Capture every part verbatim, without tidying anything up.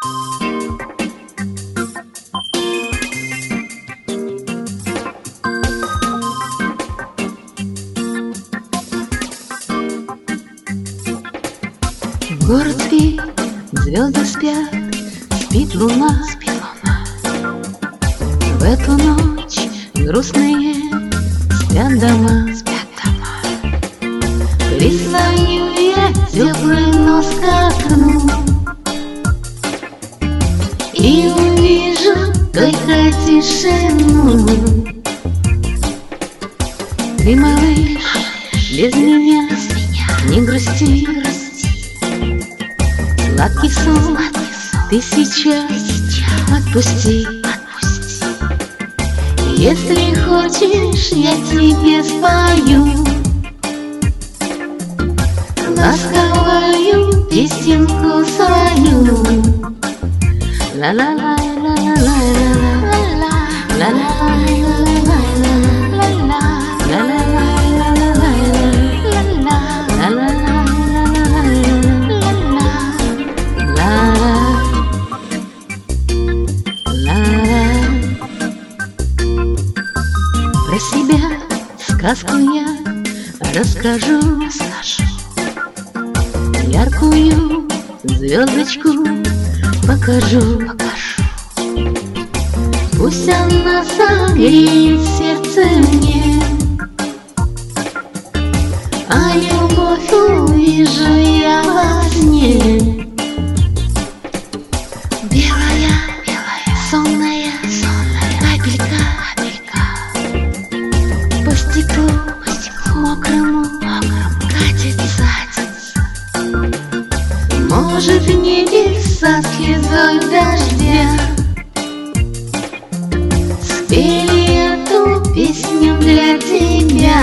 Город спит, звезды спят, спит луна, спит луна. В эту ночь грустные спят дома, спят дома. Пристаю я теплый нос к окну и увижу только тишину. Ты, малыш, без меня не грусти. Сладкий сон ты сейчас отпусти. Если хочешь, я тебе спою ласковую песенку свою. Про себя сказку я расскажу, расскажу. Яркую звездочку покажу, покажу. Пусть она согреет сердце мне, а любовь увижу я во сне. Белая, белая, сонная, сонная капелька, капелька. По стеклу, по стеклу мокрому, мокрому катится. Может, в небеса слезой дождя спели эту песню для тебя.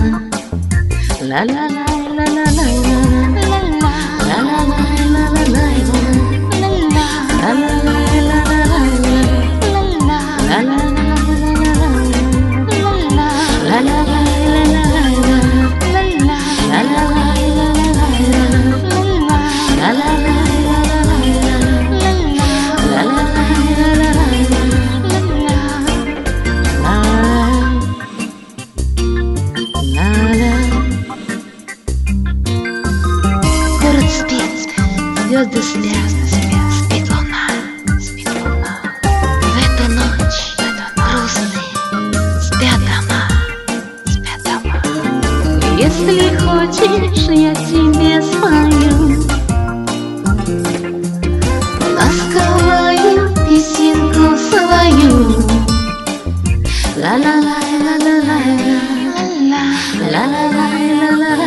Звезды спят, спят, спит луна, спит луна. В эту ночь, в эту грустные спят дома, спят дома. Если хочешь, я тебе спою ласковую песенку свою. Ла-ла-ла-ла-ла-ла-ла-ла-ла-ла-ла-ла-ла.